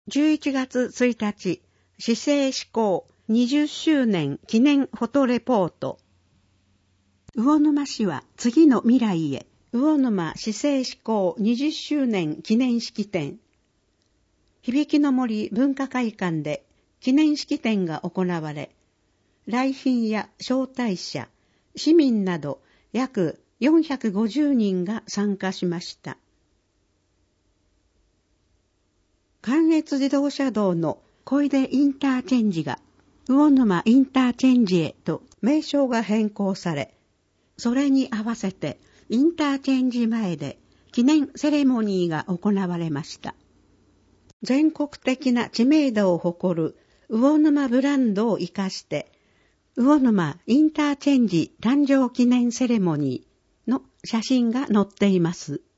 11月1日、市政施行20周年記念フォトレポート。魚沼市は次の未来へ、魚沼市政施行20周年記念式典。響きの森文化会館で記念式典が行われ、来賓や招待者、市民など約450人が参加しました。関越自動車道の小出インターチェンジが魚沼インターチェンジへと名称が変更され、それに合わせてインターチェンジ前で記念セレモニーが行われました。全国的な知名度を誇る魚沼ブランドを生かして、魚沼インターチェンジ誕生記念セレモニーの写真が載っています。